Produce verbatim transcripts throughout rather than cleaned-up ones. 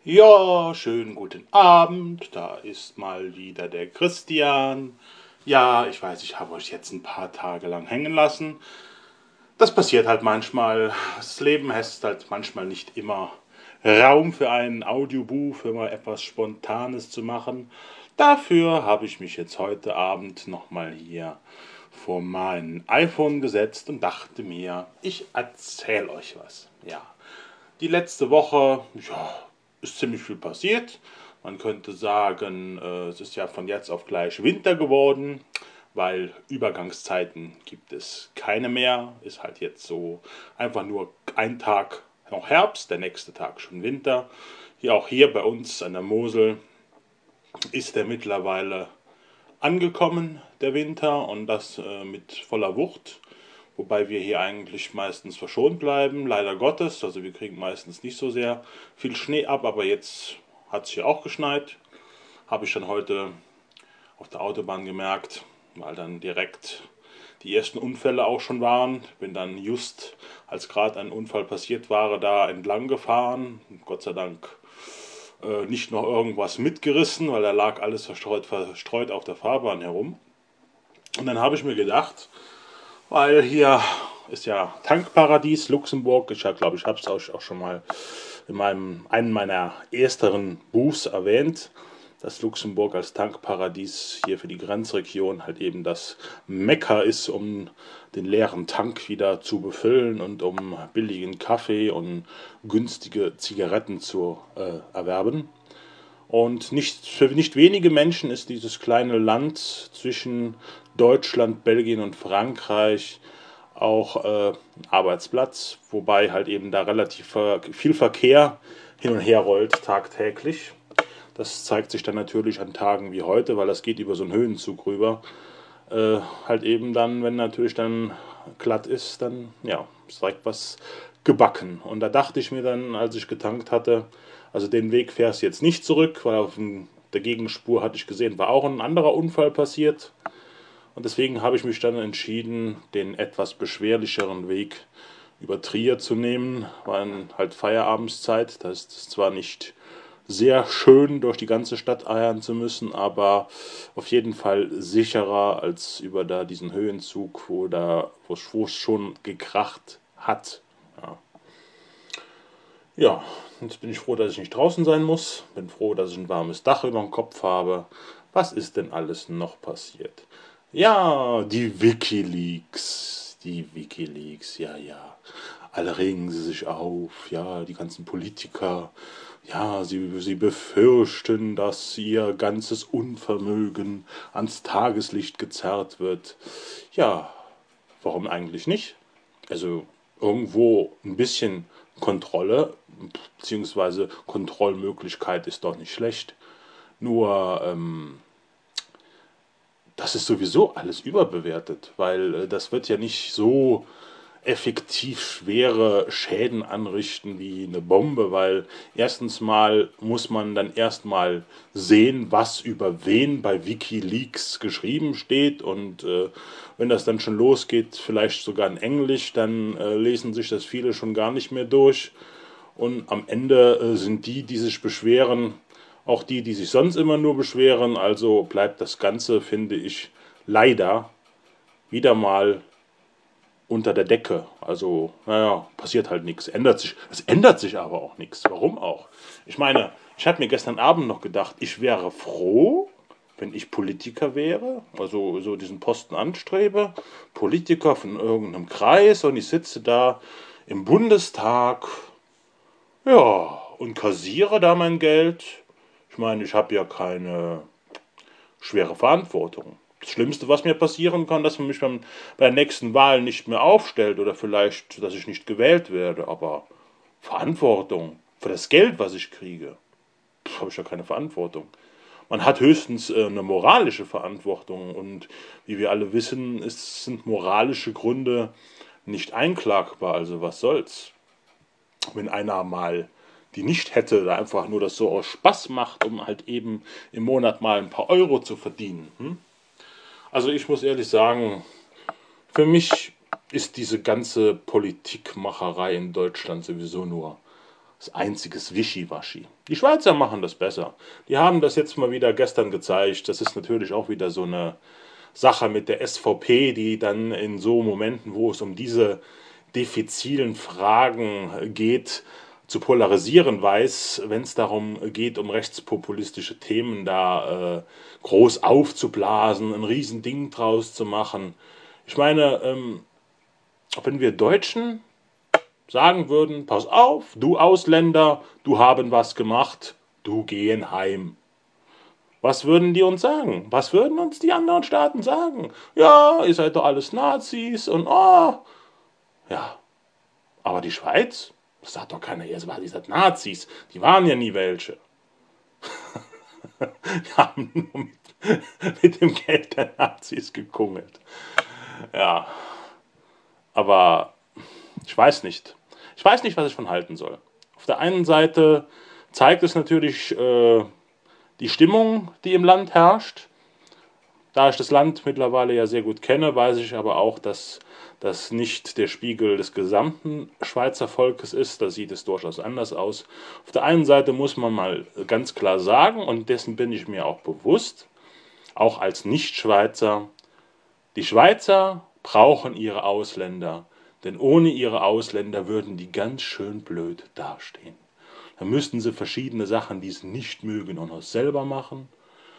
Ja, schönen guten Abend. Da ist mal wieder der Christian. Ja, ich weiß, ich habe euch jetzt ein paar Tage lang hängen lassen. Das passiert halt manchmal. Das Leben lässt halt manchmal nicht immer Raum für ein Audiobuch, für mal etwas Spontanes zu machen. Dafür habe ich mich jetzt heute Abend nochmal hier vor mein iPhone gesetzt und dachte mir, ich erzähle euch was. Ja, die letzte Woche, ja, ist ziemlich viel passiert. Man könnte sagen, äh, es ist ja von jetzt auf gleich Winter geworden, weil Übergangszeiten gibt es keine mehr. Ist halt jetzt so einfach nur ein Tag noch Herbst, der nächste Tag schon Winter. Hier auch hier bei uns an der Mosel ist der mittlerweile angekommen, der Winter, und das äh, mit voller Wucht. Wobei wir hier eigentlich meistens verschont bleiben, leider Gottes. Also wir kriegen meistens nicht so sehr viel Schnee ab, aber jetzt hat es hier auch geschneit. Habe ich dann heute auf der Autobahn gemerkt, weil dann direkt die ersten Unfälle auch schon waren. Bin dann just, als gerade ein Unfall passiert war, da entlang gefahren. Gott sei Dank äh, nicht noch irgendwas mitgerissen, weil da lag alles verstreut, verstreut auf der Fahrbahn herum. Und dann habe ich mir gedacht, weil hier ist ja Tankparadies Luxemburg. Ich glaube, ich habe es euch auch schon mal in meinem, einem meiner ersteren Buchs erwähnt, dass Luxemburg als Tankparadies hier für die Grenzregion halt eben das Mekka ist, um den leeren Tank wieder zu befüllen und um billigen Kaffee und günstige Zigaretten zu äh, erwerben. Und nicht, für nicht wenige Menschen ist dieses kleine Land zwischen Deutschland, Belgien und Frankreich auch äh, Arbeitsplatz, wobei halt eben da relativ viel Verkehr hin und her rollt tagtäglich. Das zeigt sich dann natürlich an Tagen wie heute, weil das geht über so einen Höhenzug rüber. Äh, halt eben dann, wenn natürlich dann glatt ist, dann ja, ist direkt was gebacken. Und da dachte ich mir dann, als ich getankt hatte, also den Weg fährst du jetzt nicht zurück, weil auf der Gegenspur hatte ich gesehen, war auch ein anderer Unfall passiert. Und deswegen habe ich mich dann entschieden, den etwas beschwerlicheren Weg über Trier zu nehmen. War dann halt Feierabendszeit. Da ist es zwar nicht sehr schön, durch die ganze Stadt eiern zu müssen, aber auf jeden Fall sicherer als über da diesen Höhenzug, wo da wo es schon gekracht hat. Ja. Ja, jetzt bin ich froh, dass ich nicht draußen sein muss. Bin froh, dass ich ein warmes Dach über dem Kopf habe. Was ist denn alles noch passiert? Ja, die Wikileaks. Die Wikileaks, ja, ja. Alle regen sie sich auf, ja, die ganzen Politiker. Ja, sie, sie befürchten, dass ihr ganzes Unvermögen ans Tageslicht gezerrt wird. Ja, warum eigentlich nicht? Also irgendwo ein bisschen Kontrolle bzw. Kontrollmöglichkeit ist doch nicht schlecht. Nur ähm, das ist sowieso alles überbewertet, weil äh, das wird ja nicht so effektiv schwere Schäden anrichten wie eine Bombe, weil erstens mal muss man dann erstmal sehen, was über wen bei Wikileaks geschrieben steht, und äh, wenn das dann schon losgeht, vielleicht sogar in Englisch, dann äh, lesen sich das viele schon gar nicht mehr durch, und am Ende äh, sind die, die sich beschweren, auch die, die sich sonst immer nur beschweren. Also bleibt das Ganze, finde ich, leider wieder mal unter der Decke. Also, naja, passiert halt nichts. Ändert sich. Es ändert sich aber auch nichts. Warum auch? Ich meine, ich habe mir gestern Abend noch gedacht, ich wäre froh, wenn ich Politiker wäre, also so diesen Posten anstrebe, Politiker von irgendeinem Kreis, und ich sitze da im Bundestag, ja, und kassiere da mein Geld. Ich meine, ich habe ja keine schwere Verantwortung. Das Schlimmste, was mir passieren kann, dass man mich beim, bei der nächsten Wahl nicht mehr aufstellt oder vielleicht, dass ich nicht gewählt werde. Aber Verantwortung für das Geld, was ich kriege, habe ich ja keine Verantwortung. Man hat höchstens äh, eine moralische Verantwortung, und wie wir alle wissen, ist, sind moralische Gründe nicht einklagbar. Also was soll's? Wenn einer mal die nicht hätte, da einfach nur das so aus Spaß macht, um halt eben im Monat mal ein paar Euro zu verdienen. Hm? Also ich muss ehrlich sagen, für mich ist diese ganze Politikmacherei in Deutschland sowieso nur Das einziges Wischiwaschi. Die Schweizer machen das besser. Die haben das jetzt mal wieder gestern gezeigt. Das ist natürlich auch wieder so eine Sache mit der S V P, die dann in so Momenten, wo es um diese diffizilen Fragen geht, zu polarisieren weiß, wenn es darum geht, um rechtspopulistische Themen da äh, groß aufzublasen, ein Riesending draus zu machen. Ich meine, ähm, wenn wir Deutschen sagen würden, pass auf, du Ausländer, du haben was gemacht, du gehen heim. Was würden die uns sagen? Was würden uns die anderen Staaten sagen? Ja, ihr seid doch alles Nazis und oh. Ja, aber die Schweiz? Das sagt doch keiner, ihr seid Nazis. Die waren ja nie welche. Die haben nur mit, mit dem Geld der Nazis gekungelt. Ja, aber ich weiß nicht. Ich weiß nicht, was ich von halten soll. Auf der einen Seite zeigt es natürlich äh, die Stimmung, die im Land herrscht. Da ich das Land mittlerweile ja sehr gut kenne, weiß ich aber auch, dass das nicht der Spiegel des gesamten Schweizer Volkes ist. Da sieht es durchaus anders aus. Auf der einen Seite muss man mal ganz klar sagen, und dessen bin ich mir auch bewusst, auch als Nicht-Schweizer, die Schweizer brauchen ihre Ausländer, denn ohne ihre Ausländer würden die ganz schön blöd dastehen. Dann müssten sie verschiedene Sachen, die sie nicht mögen, auch noch selber machen.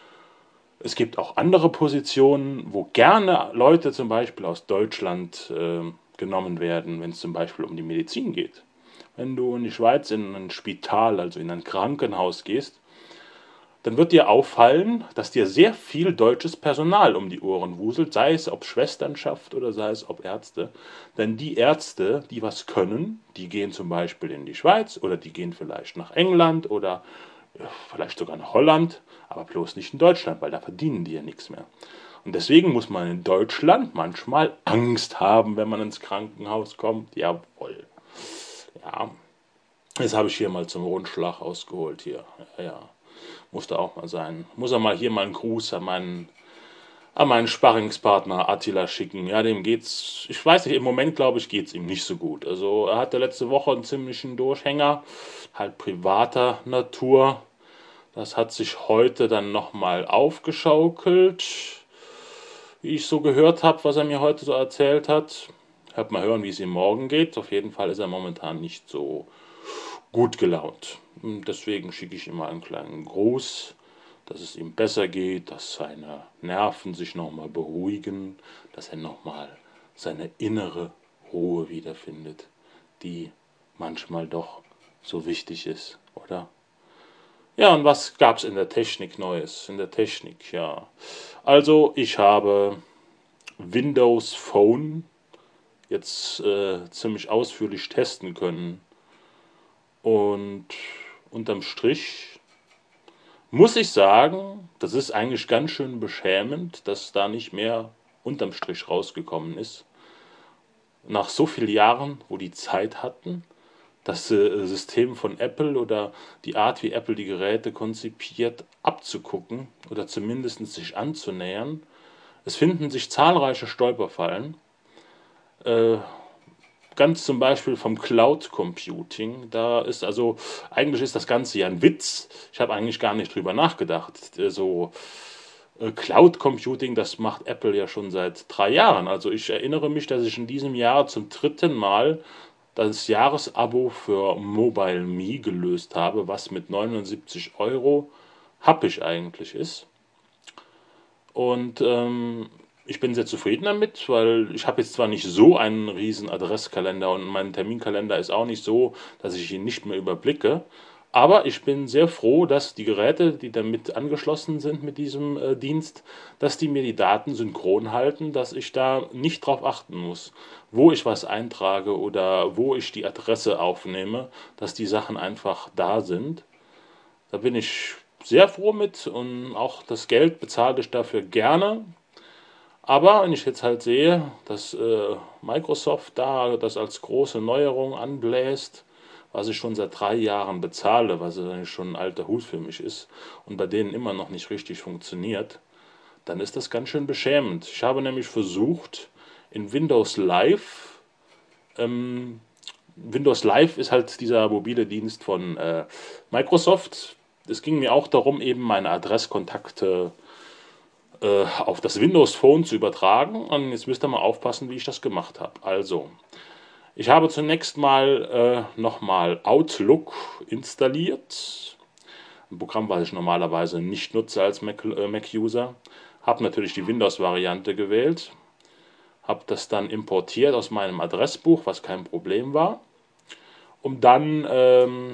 Es gibt auch andere Positionen, wo gerne Leute zum Beispiel aus Deutschland äh, genommen werden, wenn es zum Beispiel um die Medizin geht. Wenn du in die Schweiz in ein Spital, also in ein Krankenhaus gehst, dann wird dir auffallen, dass dir sehr viel deutsches Personal um die Ohren wuselt, sei es ob Schwesternschaft oder sei es ob Ärzte. Denn die Ärzte, die was können, die gehen zum Beispiel in die Schweiz oder die gehen vielleicht nach England oder vielleicht sogar nach Holland, aber bloß nicht in Deutschland, weil da verdienen die ja nichts mehr. Und deswegen muss man in Deutschland manchmal Angst haben, wenn man ins Krankenhaus kommt. Jawohl. Ja, das habe ich hier mal zum Rundschlag ausgeholt hier. Ja, ja. Musste auch mal sein. Muss er mal hier mal einen Gruß an meinen, an meinen Sparringspartner Attila schicken. Ja, dem geht's, ich weiß nicht, im Moment glaube ich, geht's ihm nicht so gut. Also er hatte letzte Woche einen ziemlichen Durchhänger, halt privater Natur. Das hat sich heute dann nochmal aufgeschaukelt, wie ich so gehört habe, was er mir heute so erzählt hat. Hört mal hören, wie es ihm morgen geht. Auf jeden Fall ist er momentan nicht so gut gelaunt. Deswegen schicke ich ihm mal einen kleinen Gruß, dass es ihm besser geht, dass seine Nerven sich nochmal beruhigen, dass er nochmal seine innere Ruhe wiederfindet, die manchmal doch so wichtig ist, oder? Ja, und was gab es in der Technik Neues? In der Technik, ja. Also, ich habe Windows Phone jetzt äh, ziemlich ausführlich testen können. Und unterm Strich muss ich sagen, das ist eigentlich ganz schön beschämend, dass da nicht mehr unterm Strich rausgekommen ist. Nach so vielen Jahren, wo die Zeit hatten, das äh, System von Apple oder die Art, wie Apple die Geräte konzipiert, abzugucken oder zumindest sich anzunähern. Es finden sich zahlreiche Stolperfallen. Äh, ganz zum Beispiel vom Cloud Computing. Da ist also, eigentlich ist das Ganze ja ein Witz. Ich habe eigentlich gar nicht drüber nachgedacht. Äh, So äh, Cloud Computing, das macht Apple ja schon seit drei Jahren. Also ich erinnere mich, dass ich in diesem Jahr zum dritten Mal das Jahresabo für Mobile Me gelöst habe, was mit neunundsiebzig Euro happig eigentlich ist. Und ähm, ich bin sehr zufrieden damit, weil ich habe jetzt zwar nicht so einen riesen Adresskalender und mein Terminkalender ist auch nicht so, dass ich ihn nicht mehr überblicke. Aber ich bin sehr froh, dass die Geräte, die damit angeschlossen sind mit diesem äh, Dienst, dass die mir die Daten synchron halten, dass ich da nicht drauf achten muss, wo ich was eintrage oder wo ich die Adresse aufnehme, dass die Sachen einfach da sind. Da bin ich sehr froh mit und auch das Geld bezahle ich dafür gerne. Aber wenn ich jetzt halt sehe, dass äh, Microsoft da das als große Neuerung anbläst, was ich schon seit drei Jahren bezahle, was eigentlich schon ein alter Hut für mich ist und bei denen immer noch nicht richtig funktioniert, dann ist das ganz schön beschämend. Ich habe nämlich versucht, in Windows Live ähm, Windows Live ist halt dieser mobile Dienst von äh, Microsoft. Es ging mir auch darum, eben meine Adresskontakte äh, auf das Windows Phone zu übertragen. Und jetzt müsst ihr mal aufpassen, wie ich das gemacht habe. Also, ich habe zunächst mal äh, nochmal Outlook installiert. Ein Programm, was ich normalerweise nicht nutze als Mac, äh, Mac-User. Habe natürlich die Windows-Variante gewählt. Habe das dann importiert aus meinem Adressbuch, was kein Problem war. Um dann ähm,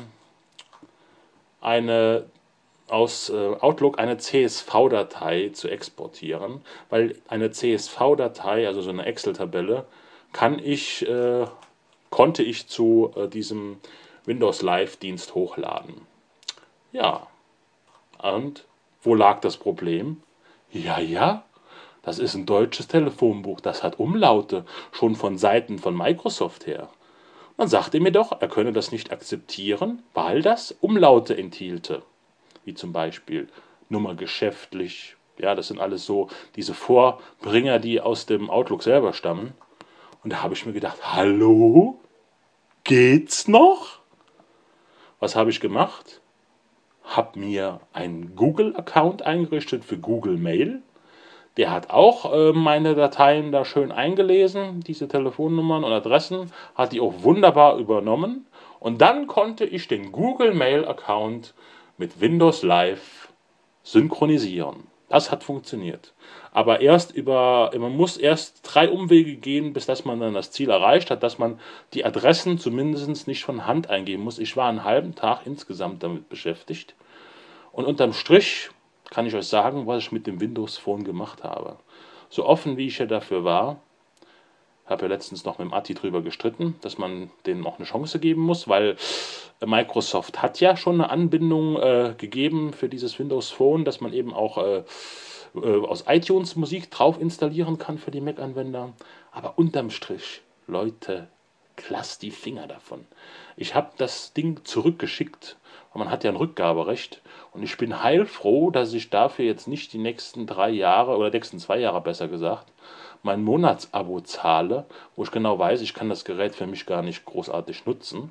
eine aus äh, Outlook eine C S V-Datei zu exportieren, weil eine C S V-Datei, also so eine Excel-Tabelle, kann ich, äh, konnte ich zu äh, diesem Windows Live-Dienst hochladen. Ja, und wo lag das Problem? Ja, ja, das ist ein deutsches Telefonbuch, das hat Umlaute, schon von Seiten von Microsoft her. Dann sagte er mir doch, er könne das nicht akzeptieren, weil das Umlaute enthielte. Wie zum Beispiel Nummer geschäftlich. Ja, das sind alles so diese Vorbringer, die aus dem Outlook selber stammen. Und da habe ich mir gedacht, hallo, geht's noch? Was habe ich gemacht? Habe mir einen Google-Account eingerichtet für Google Mail. Der hat auch äh, meine Dateien da schön eingelesen, diese Telefonnummern und Adressen, hat die auch wunderbar übernommen. Und dann konnte ich den Google Mail Account mit Windows Live synchronisieren. Das hat funktioniert. Aber erst über, man muss erst drei Umwege gehen, bis dass man dann das Ziel erreicht hat, dass man die Adressen zumindest nicht von Hand eingeben muss. Ich war einen halben Tag insgesamt damit beschäftigt. Und unterm Strich kann ich euch sagen, was ich mit dem Windows Phone gemacht habe. So offen wie ich ja dafür war, habe ja letztens noch mit dem Atti drüber gestritten, dass man denen auch eine Chance geben muss, weil Microsoft hat ja schon eine Anbindung äh, gegeben für dieses Windows Phone, dass man eben auch äh, äh, aus iTunes Musik drauf installieren kann für die Mac-Anwender. Aber unterm Strich, Leute, lasst die Finger davon. Ich habe das Ding zurückgeschickt, weil man hat ja ein Rückgaberecht. Und ich bin heilfroh, dass ich dafür jetzt nicht die nächsten drei Jahre oder die nächsten zwei Jahre besser gesagt mein Monatsabo zahle, wo ich genau weiß, ich kann das Gerät für mich gar nicht großartig nutzen.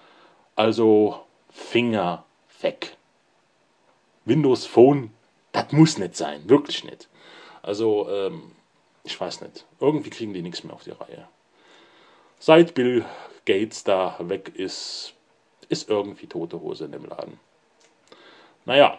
Also Finger weg. Windows Phone, das muss nicht sein, wirklich nicht. Also, ähm, ich weiß nicht. Irgendwie kriegen die nichts mehr auf die Reihe. Seit Bill Gates da weg ist, ist irgendwie tote Hose in dem Laden. Naja,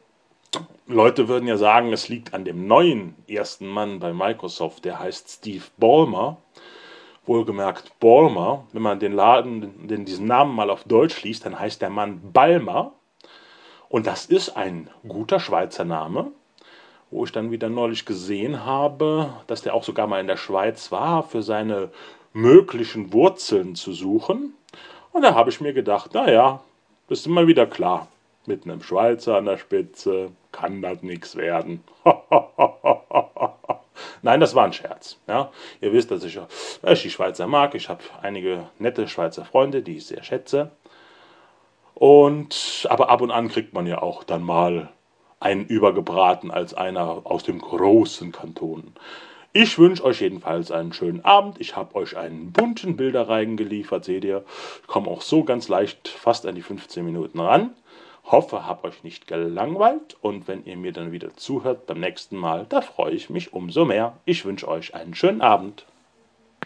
Leute würden ja sagen, es liegt an dem neuen ersten Mann bei Microsoft, der heißt Steve Ballmer. Wohlgemerkt Ballmer. Wenn man den Laden, den, diesen Namen mal auf Deutsch liest, dann heißt der Mann Balmer. Und das ist ein guter Schweizer Name, wo ich dann wieder neulich gesehen habe, dass der auch sogar mal in der Schweiz war, für seine möglichen Wurzeln zu suchen. Und da habe ich mir gedacht, naja, das ist immer wieder klar. Mit einem Schweizer an der Spitze kann das nichts werden. Nein, das war ein Scherz. Ja? Ihr wisst, dass ich, dass ich die Schweizer mag. Ich habe einige nette Schweizer Freunde, die ich sehr schätze. Und, aber ab und an kriegt man ja auch dann mal einen übergebraten als einer aus dem großen Kanton. Ich wünsche euch jedenfalls einen schönen Abend. Ich habe euch einen bunten Bilderreigen geliefert, seht ihr. Ich komme auch so ganz leicht fast an die fünfzehn Minuten ran. Hoffe, hab euch nicht gelangweilt und wenn ihr mir dann wieder zuhört beim nächsten Mal, da freue ich mich umso mehr. Ich wünsche euch einen schönen Abend.